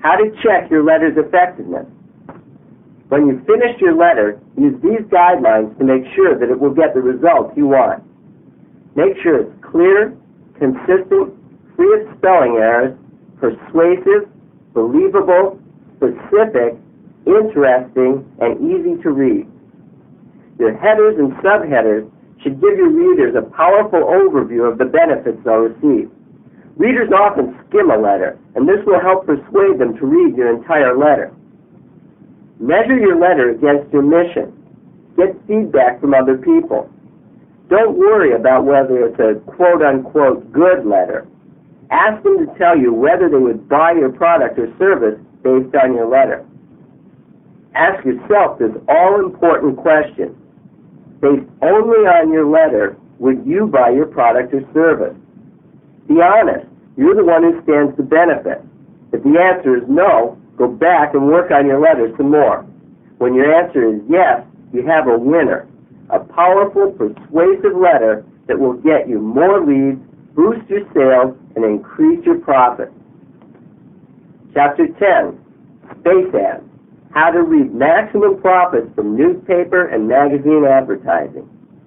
How to check your letter's effectiveness. When you've finished your letter, use these guidelines to make sure that it will get the results you want. Make sure it's clear, consistent, free of spelling errors, persuasive, believable, specific, interesting, and easy to read. Your headers and subheaders should give your readers a powerful overview of the benefits they'll receive. Readers often skim a letter, and this will help persuade them to read your entire letter. Measure your letter against your mission. Get feedback from other people. Don't worry about whether it's a quote-unquote good letter. Ask them to tell you whether they would buy your product or service based on your letter. Ask yourself this all-important question. Based only on your letter, would you buy your product or service? Be honest. You're the one who stands to benefit. If the answer is no, go back and work on your letter some more. When your answer is yes, you have a winner. A powerful, persuasive letter that will get you more leads, boost your sales, and increase your profits. Chapter 10, Space Ads. How to reap maximum profits from newspaper and magazine advertising.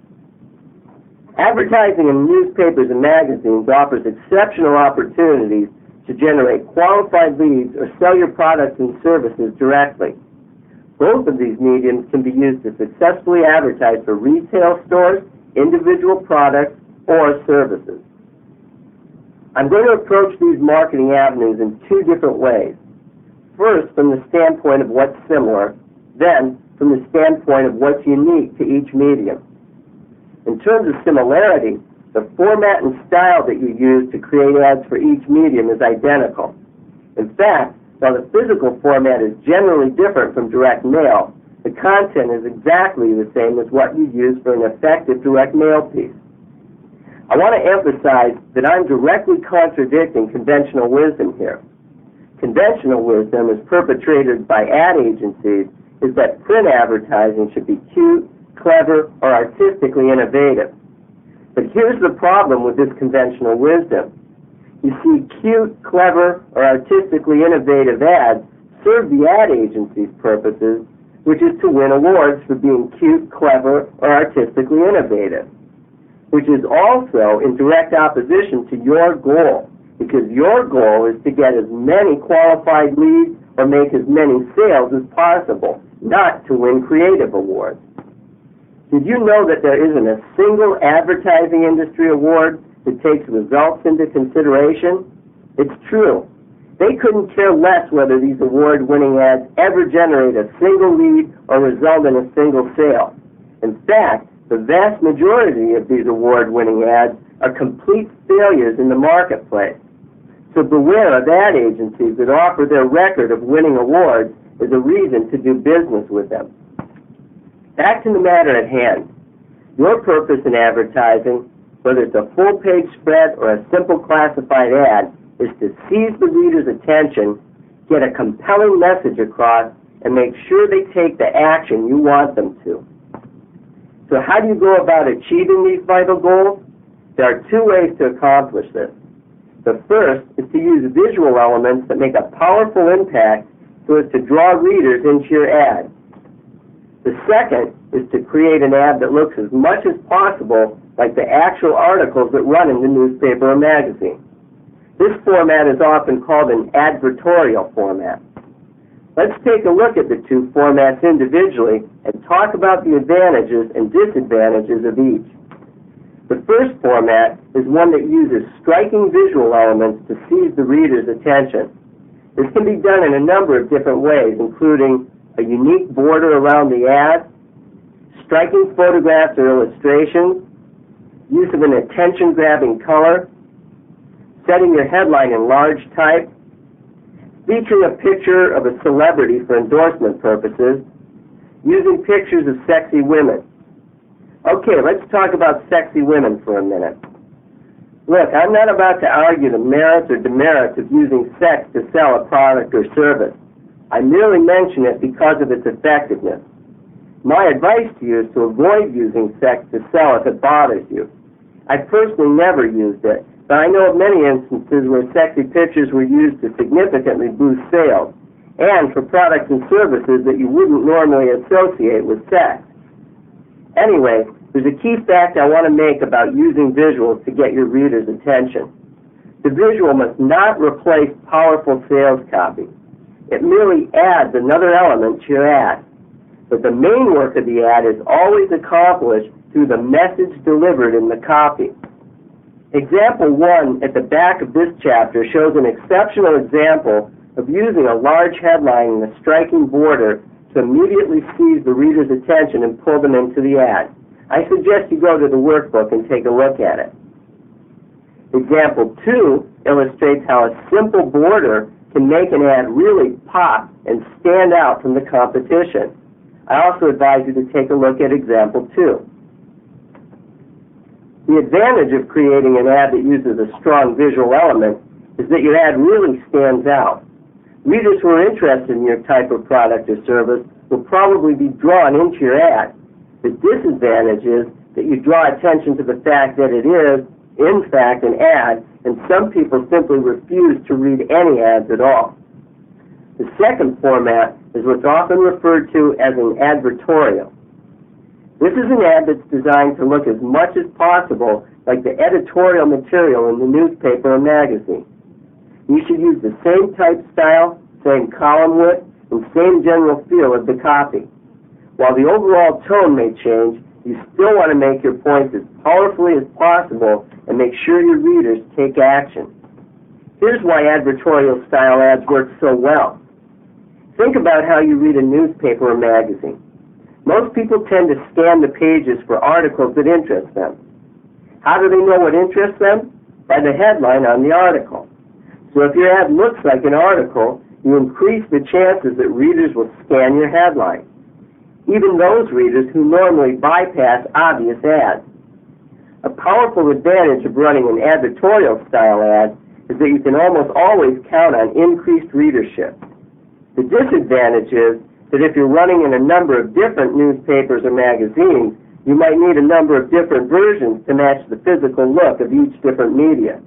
Advertising in newspapers and magazines offers exceptional opportunities to generate qualified leads or sell your products and services directly. Both of these mediums can be used to successfully advertise for retail stores, individual products, or services. I'm going to approach these marketing avenues in two different ways. First, from the standpoint of what's similar, then from the standpoint of what's unique to each medium. In terms of similarity, the format and style that you use to create ads for each medium is identical. In fact, while the physical format is generally different from direct mail, the content is exactly the same as what you use for an effective direct mail piece. I want to emphasize that I'm directly contradicting conventional wisdom here. Conventional wisdom, as perpetrated by ad agencies, is that print advertising should be cute, clever, or artistically innovative. But here's the problem with this conventional wisdom. You see, cute, clever, or artistically innovative ads serve the ad agency's purposes, which is to win awards for being cute, clever, or artistically innovative, which is also in direct opposition to your goal, because your goal is to get as many qualified leads or make as many sales as possible, not to win creative awards. Did you know that there isn't a single advertising industry award that takes results into consideration? It's true. They couldn't care less whether these award-winning ads ever generate a single lead or result in a single sale. In fact, the vast majority of these award-winning ads are complete failures in the marketplace. So beware of ad agencies that offer their record of winning awards as a reason to do business with them. Back to the matter at hand. Your purpose in advertising, whether it's a full-page spread or a simple classified ad, is to seize the reader's attention, get a compelling message across, and make sure they take the action you want them to. So how do you go about achieving these vital goals? There are two ways to accomplish this. The first is to use visual elements that make a powerful impact so as to draw readers into your ad. The second is to create an ad that looks as much as possible like the actual articles that run in the newspaper or magazine. This format is often called an advertorial format. Let's take a look at the two formats individually and talk about the advantages and disadvantages of each. The first format is one that uses striking visual elements to seize the reader's attention. This can be done in a number of different ways, including a unique border around the ad, striking photographs or illustrations, use of an attention-grabbing color, setting your headline in large type, featuring a picture of a celebrity for endorsement purposes, using pictures of sexy women. Okay, let's talk about sexy women for a minute. Look, I'm not about to argue the merits or demerits of using sex to sell a product or service. I merely mention it because of its effectiveness. My advice to you is to avoid using sex to sell if it bothers you. I personally never used it, but I know of many instances where sexy pictures were used to significantly boost sales, and for products and services that you wouldn't normally associate with sex. Anyway, there's a key fact I want to make about using visuals to get your reader's attention. The visual must not replace powerful sales copy. It merely adds another element to your ad. But the main work of the ad is always accomplished through the message delivered in the copy. Example 1 at the back of this chapter shows an exceptional example of using a large headline and a striking border to immediately seize the reader's attention and pull them into the ad. I suggest you go to the workbook and take a look at it. Example 2 illustrates how a simple border can make an ad really pop and stand out from the competition. I also advise you to take a look at example 2. The advantage of creating an ad that uses a strong visual element is that your ad really stands out. Readers who are interested in your type of product or service will probably be drawn into your ad. The disadvantage is that you draw attention to the fact that it is, in fact, an ad, and some people simply refuse to read any ads at all. The second format is what's often referred to as an advertorial. This is an ad that's designed to look as much as possible like the editorial material in the newspaper or magazine. You should use the same type style, same column width, and same general feel of the copy. While the overall tone may change, you still want to make your points as powerfully as possible and make sure your readers take action. Here's why advertorial style ads work so well. Think about how you read a newspaper or magazine. Most people tend to scan the pages for articles that interest them. How do they know what interests them? By the headline on the article. So if your ad looks like an article, you increase the chances that readers will scan your headline, even those readers who normally bypass obvious ads. A powerful advantage of running an advertorial style ad is that you can almost always count on increased readership. The disadvantage is that if you're running in a number of different newspapers or magazines, you might need a number of different versions to match the physical look of each different media.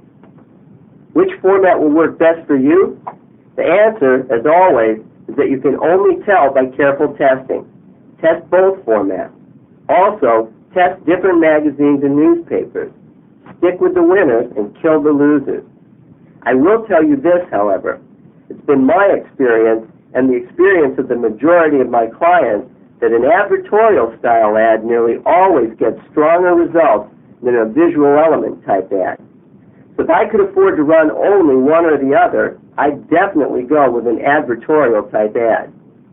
Which format will work best for you? The answer, as always, is that you can only tell by careful testing. Test both formats. Also, test different magazines and newspapers. Stick with the winners and kill the losers. I will tell you this, however. It's been my experience and the experience of the majority of my clients that an advertorial style ad nearly always gets stronger results than a visual element type ad. So if I could afford to run only one or the other, I'd definitely go with an advertorial type ad.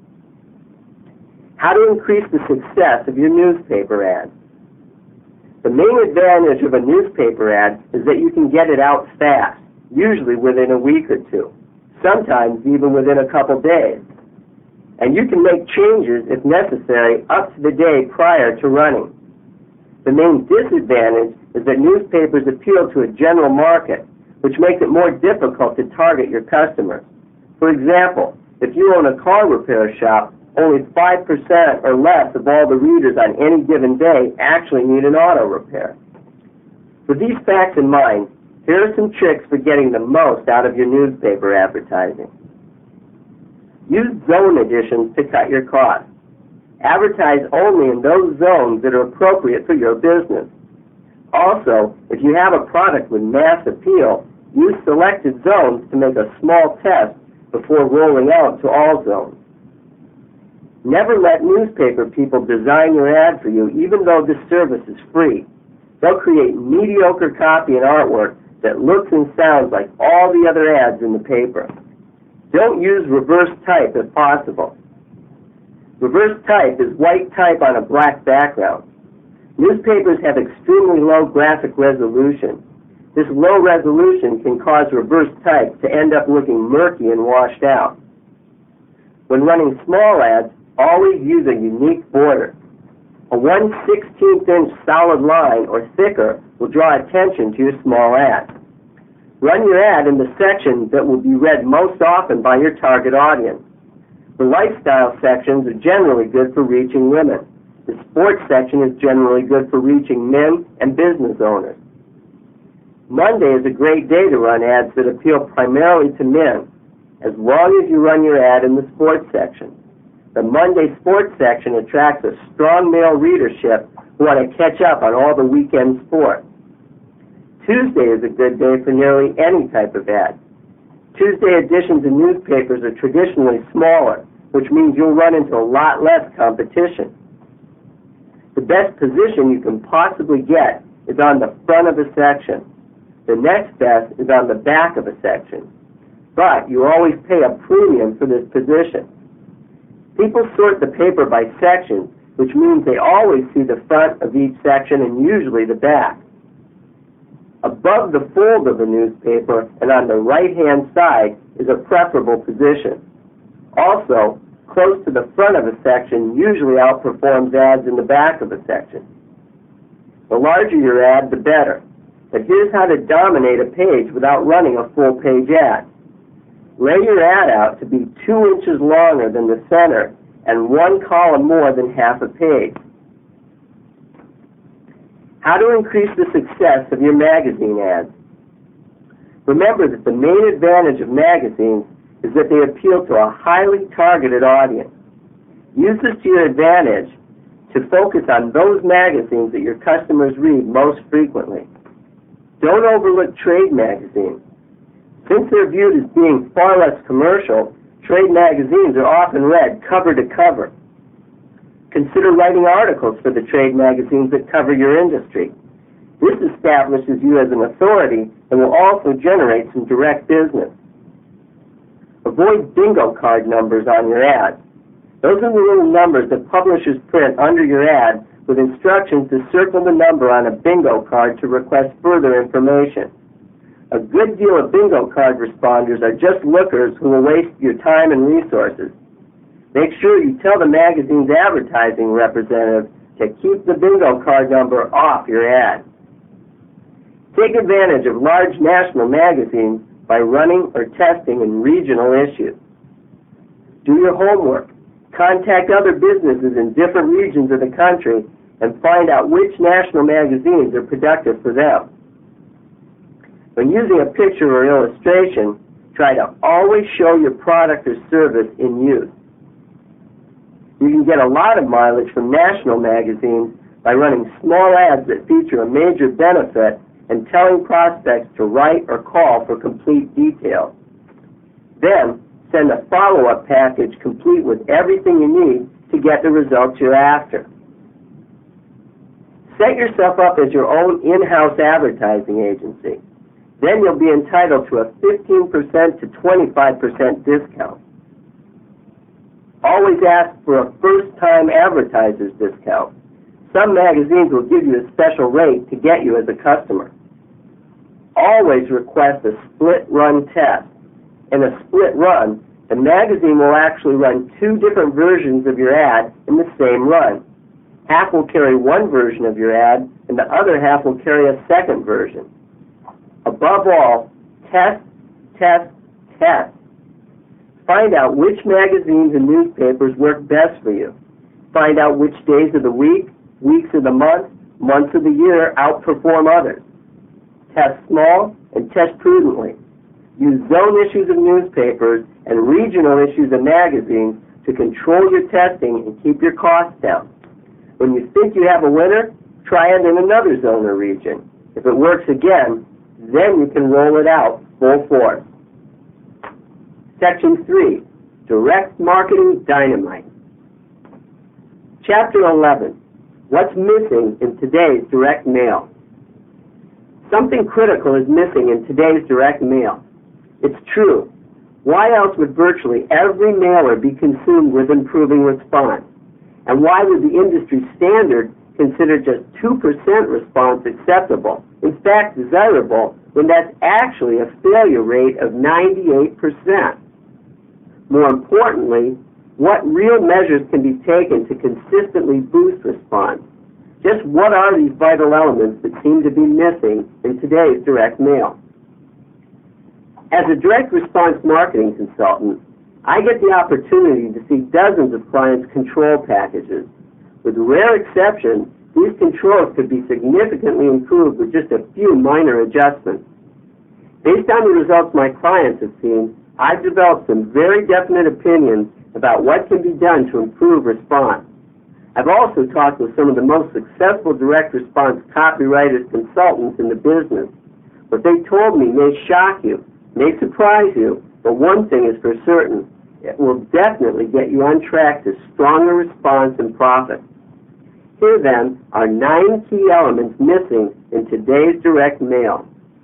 How to increase the success of your newspaper ad. The main advantage of a newspaper ad is that you can get it out fast, usually within a week or two. Sometimes even within a couple days. And you can make changes, if necessary, up to the day prior to running. The main disadvantage is that newspapers appeal to a general market, which makes it more difficult to target your customers. For example, if you own a car repair shop, only 5% or less of all the readers on any given day actually need an auto repair. With these facts in mind, here are some tricks for getting the most out of your newspaper advertising. Use zone additions to cut your costs. Advertise only in those zones that are appropriate for your business. Also, if you have a product with mass appeal, use selected zones to make a small test before rolling out to all zones. Never let newspaper people design your ad for you, even though this service is free. They'll create mediocre copy and artwork that looks and sounds like all the other ads in the paper. Don't use reverse type if possible. Reverse type is white type on a black background. Newspapers have extremely low graphic resolution. This low resolution can cause reverse type to end up looking murky and washed out. When running small ads, always use a unique border. A 1/16" solid line or thicker will draw attention to your small ad. Run your ad in the section that will be read most often by your target audience. The lifestyle sections are generally good for reaching women. The sports section is generally good for reaching men and business owners. Monday is a great day to run ads that appeal primarily to men, as long as you run your ad in the sports section. The Monday sports section attracts a strong male readership who want to catch up on all the weekend sports. Tuesday is a good day for nearly any type of ad. Tuesday editions in newspapers are traditionally smaller, which means you'll run into a lot less competition. The best position you can possibly get is on the front of a section. The next best is on the back of a section. But you always pay a premium for this position. People sort the paper by sections, which means they always see the front of each section and usually the back. Above the fold of the newspaper and on the right-hand side is a preferable position. Also, close to the front of a section usually outperforms ads in the back of a section. The larger your ad, the better. But here's how to dominate a page without running a full-page ad. Lay your ad out to be 2 inches longer than the center and 1 column more than half a page. How to increase the success of your magazine ads. Remember that the main advantage of magazines is that they appeal to a highly targeted audience. Use this to your advantage to focus on those magazines that your customers read most frequently. Don't overlook trade magazines. Since they're viewed as being far less commercial, trade magazines are often read cover to cover. Consider writing articles for the trade magazines that cover your industry. This establishes you as an authority and will also generate some direct business. Avoid bingo card numbers on your ads. Those are the little numbers that publishers print under your ad with instructions to circle the number on a bingo card to request further information. A good deal of bingo card responders are just lookers who will waste your time and resources. Make sure you tell the magazine's advertising representative to keep the bingo card number off your ad. Take advantage of large national magazines by running or testing in regional issues. Do your homework. Contact other businesses in different regions of the country and find out which national magazines are productive for them. When using a picture or illustration, try to always show your product or service in use. You can get a lot of mileage from national magazines by running small ads that feature a major benefit and telling prospects to write or call for complete details. Then, send a follow-up package complete with everything you need to get the results you're after. Set yourself up as your own in-house advertising agency. Then you'll be entitled to a 15% to 25% discount. Always ask for a first-time advertiser's discount. Some magazines will give you a special rate to get you as a customer. Always request a split-run test. In a split run, the magazine will actually run 2 different versions of your ad in the same run. Half will carry one version of your ad, and the other half will carry a second version. Above all, test, test, test. Find out which magazines and newspapers work best for you. Find out which days of the week, weeks of the month, months of the year outperform others. Test small and test prudently. Use zone issues of newspapers and regional issues of magazines to control your testing and keep your costs down. When you think you have a winner, try it in another zone or region. If it works again, then you can roll it out full force. Section 3, Direct Marketing Dynamite. Chapter 11, What's Missing in Today's Direct Mail? Something critical is missing in today's direct mail. It's true. Why else would virtually every mailer be consumed with improving response? And why would the industry standard consider just 2% response acceptable, in fact desirable, when that's actually a failure rate of 98%? More importantly, what real measures can be taken to consistently boost response? Just what are these vital elements that seem to be missing in today's direct mail? As a direct response marketing consultant, I get the opportunity to see dozens of clients' control packages. With rare exceptions, These controls could be significantly improved with just a few minor adjustments. Based on the results my clients have seen, I've developed some very definite opinions about what can be done to improve response. I've also talked with some of the most successful direct response copywriters, consultants in the business. What they told me may shock you, may surprise you, but one thing is for certain: it will definitely get you on track to stronger response and profit. Here then are 9 key elements missing in today's direct mail.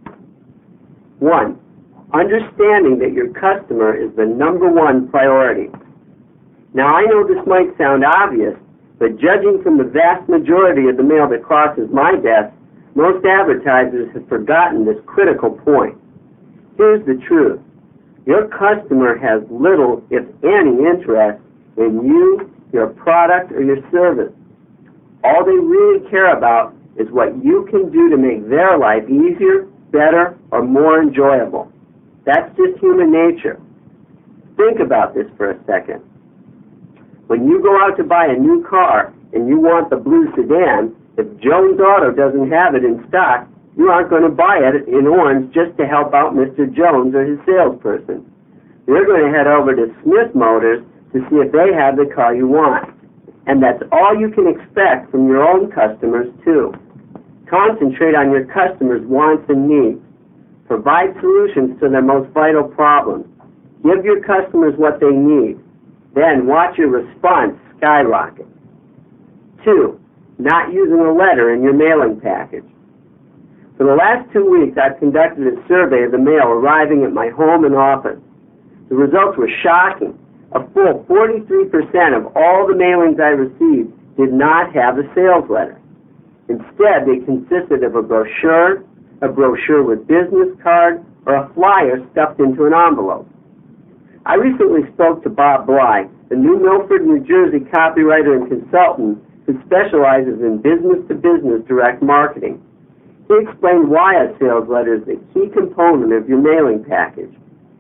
1. Understanding that your customer is the #1 priority. Now, I know this might sound obvious, but judging from the vast majority of the mail that crosses my desk, most advertisers have forgotten this critical point. Here's the truth. Your customer has little, if any, interest in you, your product, or your service. All they really care about is what you can do to make their life easier, better, or more enjoyable. That's just human nature. Think about this for a second. When you go out to buy a new car and you want the blue sedan, if Jones Auto doesn't have it in stock, you aren't going to buy it in orange just to help out Mr. Jones or his salesperson. You're going to head over to Smith Motors to see if they have the car you want. And that's all you can expect from your own customers, too. Concentrate on your customers' wants and needs. Provide solutions to their most vital problems. Give your customers what they need. Then watch your response skyrocket. 2. Not using a letter in your mailing package. For the last 2 weeks, I've conducted a survey of the mail arriving at my home and office. The results were shocking. A full 43% of all the mailings I received did not have a sales letter. Instead, they consisted of a brochure with business card, or a flyer stuffed into an envelope. I recently spoke to Bob Bly, the new Milford, New Jersey copywriter and consultant who specializes in business-to-business direct marketing. He explained why a sales letter is a key component of your mailing package.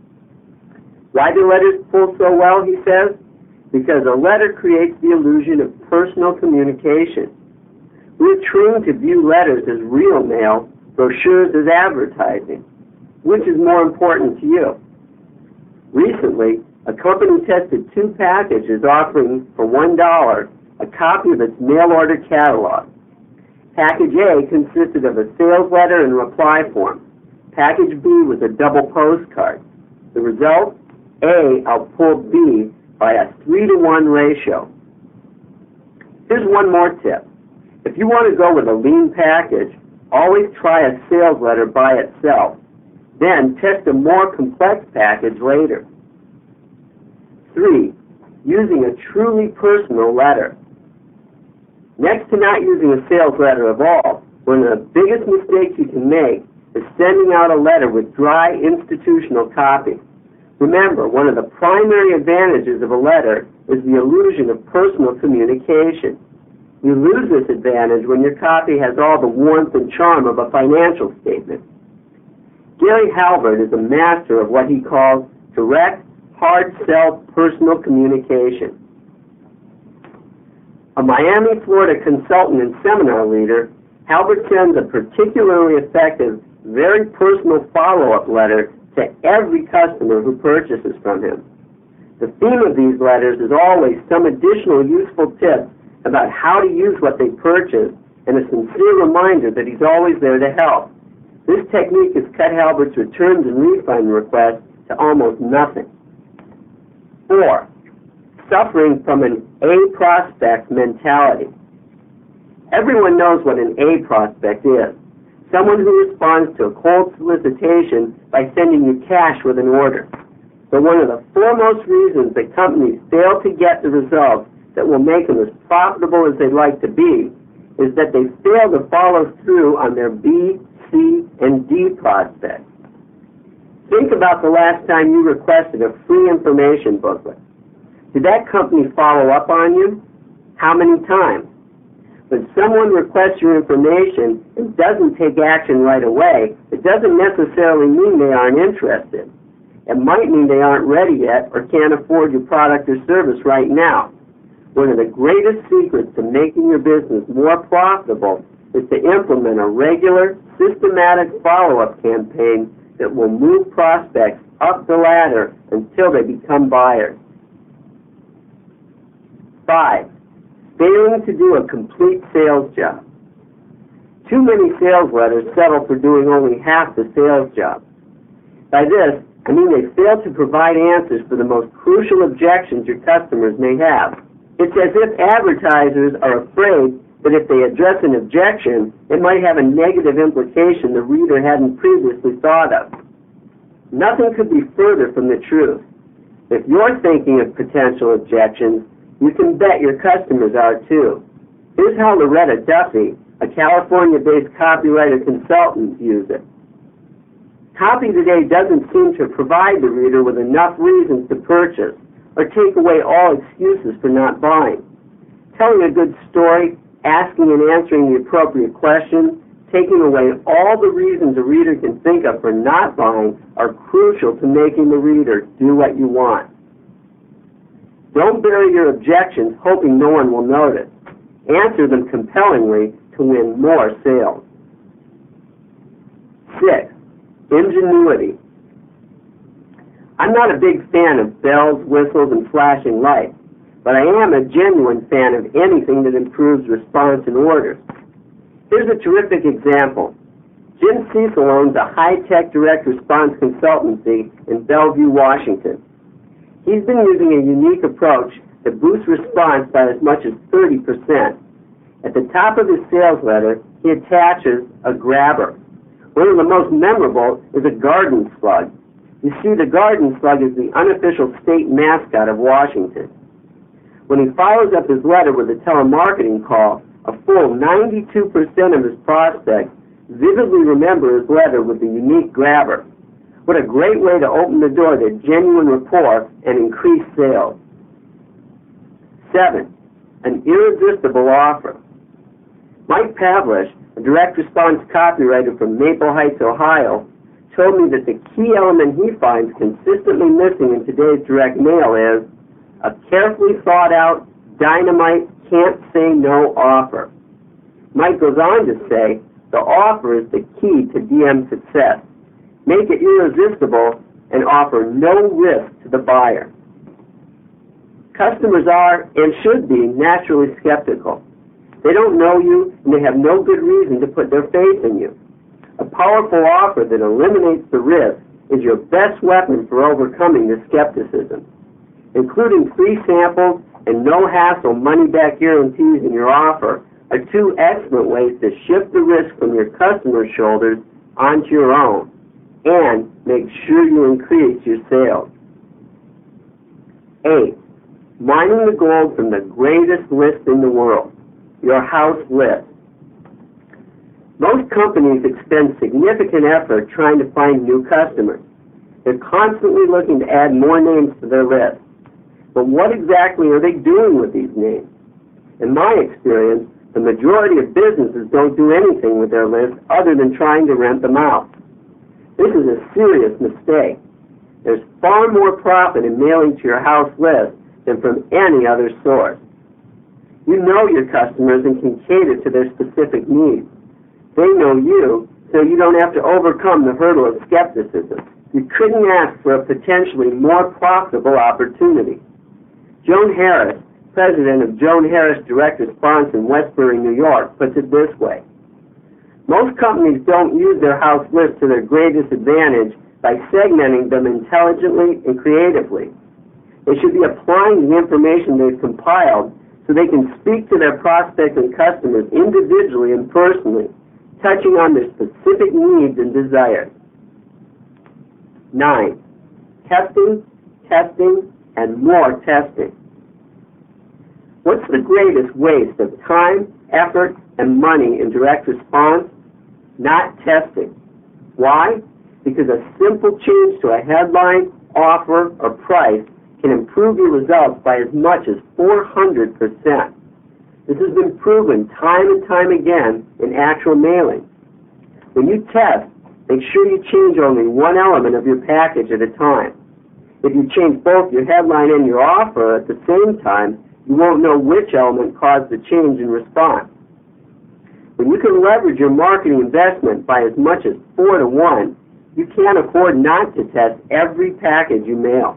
Why do letters pull so well, he says? Because a letter creates the illusion of personal communication. We're trained to view letters as real mail, brochures as advertising. Which is more important to you? Recently, a company tested 2 packages offering for $1 a copy of its mail order catalog. Package A consisted of a sales letter and reply form. Package B was a double postcard. The result? A outpulled B by a 3-to-1 ratio. Here's one more tip. If you want to go with a lean package, always try a sales letter by itself. Then test a more complex package later. 3. Using a truly personal letter. Next to not using a sales letter at all, one of the biggest mistakes you can make is sending out a letter with dry institutional copy. Remember, one of the primary advantages of a letter is the illusion of personal communication. You lose this advantage when your copy has all the warmth and charm of a financial statement. Gary Halbert is a master of what he calls direct, hard-sell personal communication. A Miami, Florida consultant and seminar leader, Halbert sends a particularly effective, very personal follow-up letter to every customer who purchases from him. The theme of these letters is always some additional useful tip about how to use what they purchase and a sincere reminder that he's always there to help. This technique has cut Halbert's returns and refund requests to almost nothing. 4. Suffering from an A prospect mentality. Everyone knows what an A prospect is. Someone who responds to a cold solicitation by sending you cash with an order. But one of the foremost reasons that companies fail to get the results that will make them as profitable as they'd like to be is that they fail to follow through on their B, C, and D prospects. Think about the last time you requested a free information booklet. Did that company follow up on you? How many times? When someone requests your information and doesn't take action right away, it doesn't necessarily mean they aren't interested. It might mean they aren't ready yet or can't afford your product or service right now. One of the greatest secrets to making your business more profitable is to implement a regular, systematic follow-up campaign that will move prospects up the ladder until they become buyers. 5. Failing to do a complete sales job. Too many sales letters settle for doing only half the sales job. By this, I mean they fail to provide answers for the most crucial objections your customers may have. It's as if advertisers are afraid that if they address an objection, it might have a negative implication the reader hadn't previously thought of. Nothing could be further from the truth. If you're thinking of potential objections, you can bet your customers are too. Here's how Loretta Duffy, a California-based copywriter consultant, views it. Copy today doesn't seem to provide the reader with enough reasons to purchase or take away all excuses for not buying. Telling a good story, asking and answering the appropriate questions, taking away all the reasons a reader can think of for not buying are crucial to making the reader do what you want. Don't bury your objections hoping no one will notice. Answer them compellingly to win more sales. 6. Ingenuity. I'm not a big fan of bells, whistles, and flashing lights, but I am a genuine fan of anything that improves response and orders. Here's a terrific example. Jim Cecil owns a high-tech direct response consultancy in Bellevue, Washington. He's been using a unique approach that boosts response by as much as 30%. At the top of his sales letter, he attaches a grabber. One of the most memorable is a garden slug. You see, the garden slug is the unofficial state mascot of Washington. When he follows up his letter with a telemarketing call, a full 92% of his prospects vividly remember his letter with the unique grabber. What a great way to open the door to genuine rapport and increase sales. 7. An irresistible offer. Mike Pavlish, a direct response copywriter from Maple Heights, Ohio, told me that the key element he finds consistently missing in today's direct mail is a carefully thought out, dynamite, can't say no offer. Mike goes on to say, the offer is the key to DM success. Make it irresistible and offer no risk to the buyer. Customers are, and should be, naturally skeptical. They don't know you, and they have no good reason to put their faith in you. A powerful offer that eliminates the risk is your best weapon for overcoming the skepticism. Including free samples and no-hassle money-back guarantees in your offer are two excellent ways to shift the risk from your customers' shoulders onto your own and make sure you increase your sales. 8. Mining the gold from the greatest list in the world, your house list. Most companies expend significant effort trying to find new customers. They're constantly looking to add more names to their list. But what exactly are they doing with these names? In my experience, the majority of businesses don't do anything with their list other than trying to rent them out. This is a serious mistake. There's far more profit in mailing to your house list than from any other source. You know your customers and can cater to their specific needs. They know you, so you don't have to overcome the hurdle of skepticism. You couldn't ask for a potentially more profitable opportunity. Joan Harris, president of Joan Harris Direct Response in Westbury, New York, puts it this way. Most companies don't use their house list to their greatest advantage by segmenting them intelligently and creatively. They should be applying the information they've compiled so they can speak to their prospects and customers individually and personally, touching on their specific needs and desires. 9. Testing, testing, and more testing. What's the greatest waste of time, effort, and money in direct response? Not testing. Why? Because a simple change to a headline, offer, or price can improve your results by as much as 400%. This has been proven time and time again in actual mailing. When you test, make sure you change only one element of your package at a time. If you change both your headline and your offer at the same time, you won't know which element caused the change in response. When you can leverage your marketing investment by as much as 4 to 1, you can't afford not to test every package you mail.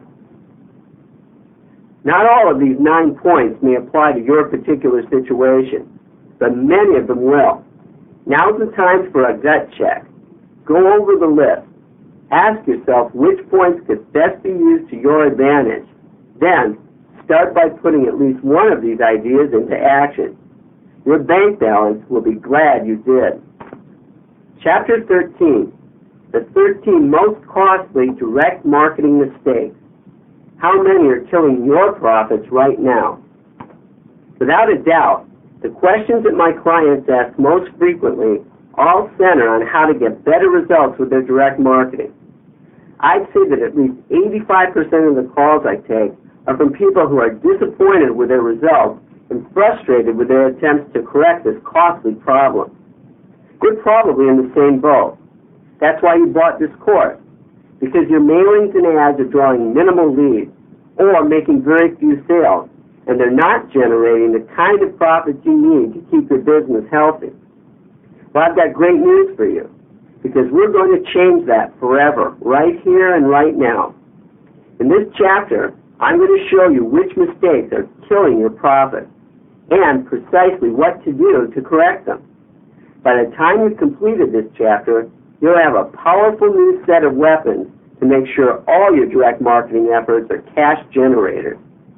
Not all of these 9 points may apply to your particular situation, but many of them will. Now's the time for a gut check. Go over the list. Ask yourself which points could best be used to your advantage. Then, start by putting at least one of these ideas into action. Your bank balance will be glad you did. Chapter 13, the 13 most costly direct marketing mistakes. How many are killing your profits right now? Without a doubt, the questions that my clients ask most frequently all center on how to get better results with their direct marketing. I'd say that at least 85% of the calls I take are from people who are disappointed with their results and frustrated with their attempts to correct this costly problem. You're probably in the same boat. That's why you bought this course, because your mailings and ads are drawing minimal leads or making very few sales, and they're not generating the kind of profits you need to keep your business healthy. Well, I've got great news for you, because we're going to change that forever, right here and right now. In this chapter, I'm going to show you which mistakes are killing your profits and precisely what to do to correct them. By the time you've completed this chapter, you'll have a powerful new set of weapons to make sure all your direct marketing efforts are cash generators.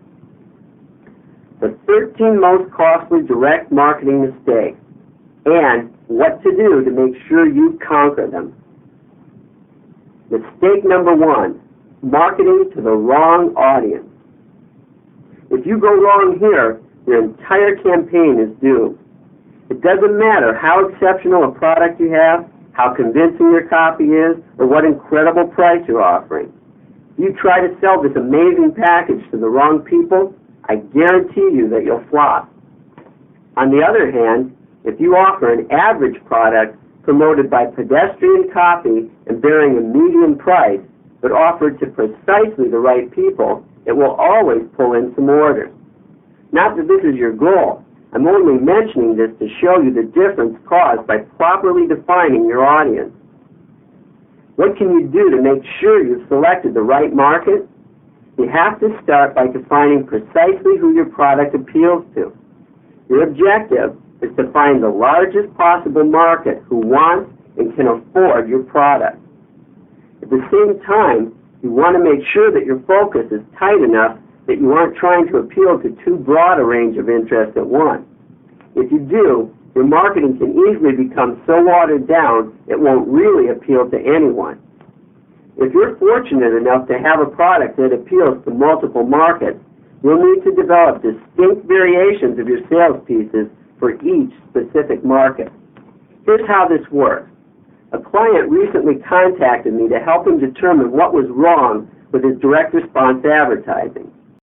The 13 most costly direct marketing mistakes and what to do to make sure you conquer them. Mistake number 1, marketing to the wrong audience. If you go wrong here, your entire campaign is doomed. It doesn't matter how exceptional a product you have, how convincing your copy is, or what incredible price you're offering. If you try to sell this amazing package to the wrong people, I guarantee you that you'll flop. On the other hand, if you offer an average product promoted by pedestrian copy and bearing a median price, but offered to precisely the right people, it will always pull in some orders. Not that this is your goal. I'm only mentioning this to show you the difference caused by properly defining your audience. What can you do to make sure you've selected the right market? You have to start by defining precisely who your product appeals to. Your objective is to find the largest possible market who wants and can afford your product. At the same time, you want to make sure that your focus is tight enough that you aren't trying to appeal to too broad a range of interests at once. If you do, your marketing can easily become so watered down it won't really appeal to anyone. If you're fortunate enough to have a product that appeals to multiple markets, you'll need to develop distinct variations of your sales pieces for each specific market. Here's how this works. A client recently contacted me to help him determine what was wrong with his direct response advertising.